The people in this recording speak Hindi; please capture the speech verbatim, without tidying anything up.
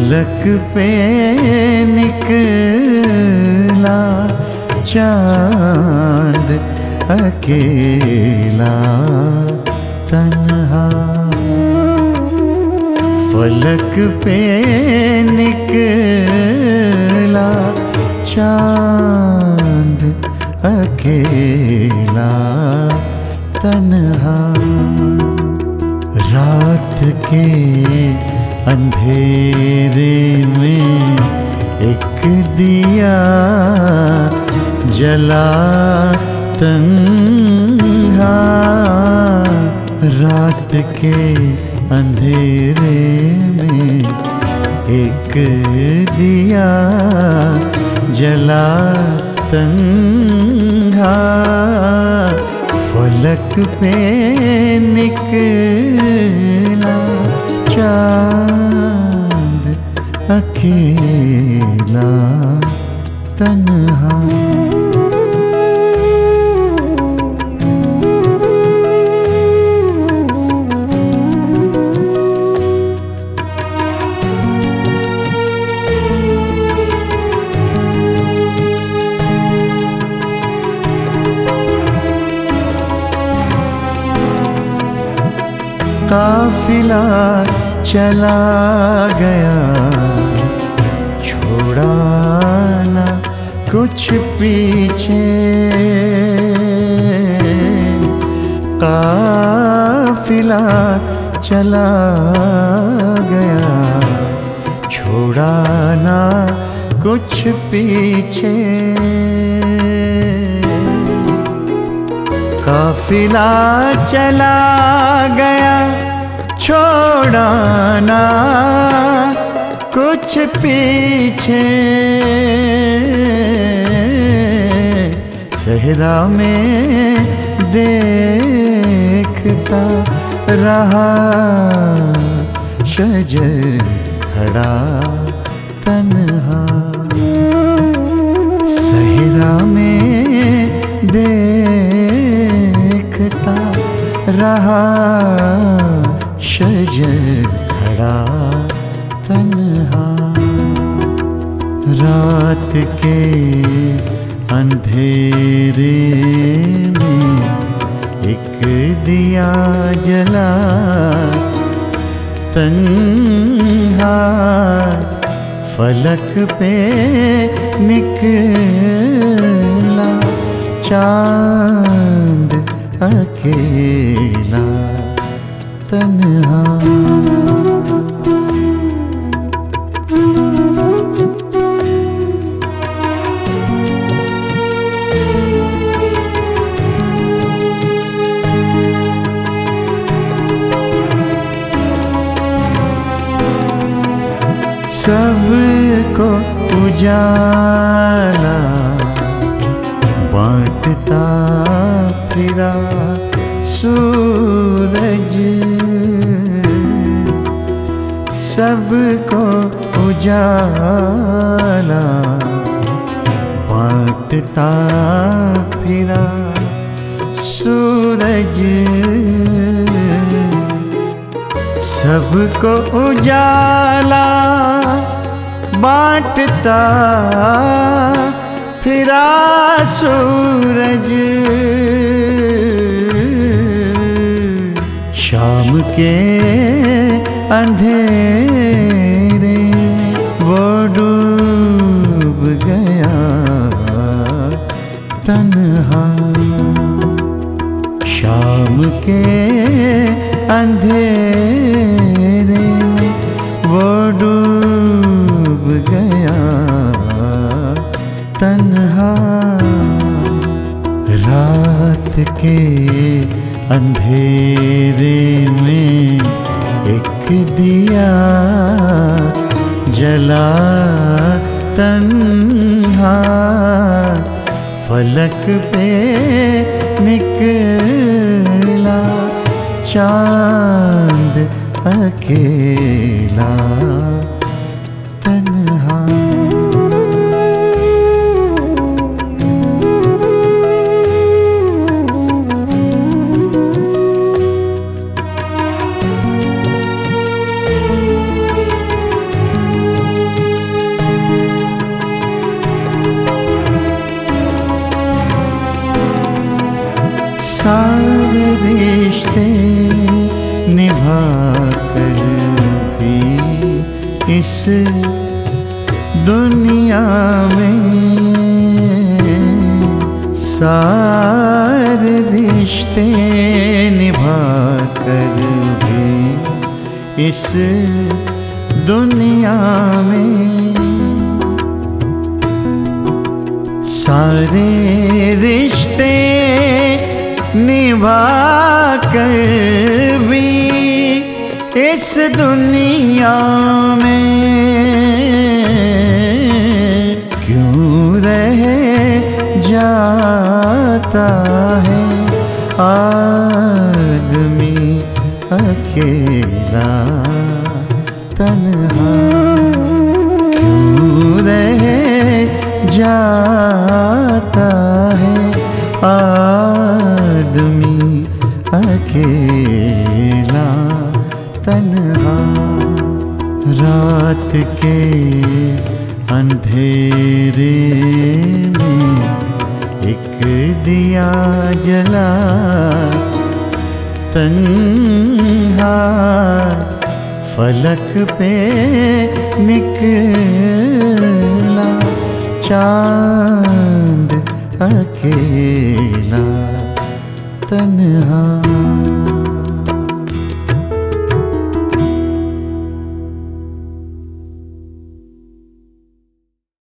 फलक पे निकला चांद अकेला तन्हा। फलक पे निकला चांद अकेला तन्हा। रात के अंधेरे में एक दिया जला तन्हा। रात के अंधेरे में एक दिया जला तन्हा। फलक पे निकला चांद अकेला तन्हा। काफिला चला गया छोड़ा ना कुछ पीछे। काफिला चला गया छोड़ा ना कुछ पीछे। काफिला चला गया छोड़ा ना कुछ पीछे। सहरा में देखता रहा शजर खड़ा तन्हा। सहरा में देखता रहा शजर खड़ा तन्हा। रात के अंधेरे में एक दिया जला तन्हा। फलक पे निकला चांद अकेला तन्हा। सबको उजाला बांटता फिरा सूरज। सबको उजाला बांटता फिरा सूरज। सबको उजाला बांटता फिरा सूरज। शाम के अंधेरे वो डूब गया तन्हा। शाम के अंधेरे में वो डूब गया तन्हा। रात के अंधेरे में एक दिया जला तन्हा। फलक पे निकला चांद अकेला तन्हा। रिश्ते निभा कर भी इस दुनिया में, सारे रिश्ते निभा कर भी इस दुनिया में, सारे रिश्ते निभा कर भी इस दुनिया में क्यों रह जाता है आदमी अकेला तन्हा, क्यों रह जाता है आदमी अकेला तन्हा। रात के अंधेरे में एक दिया जला तन्हा, फलक पे निकला चांद अकेला तन्हा।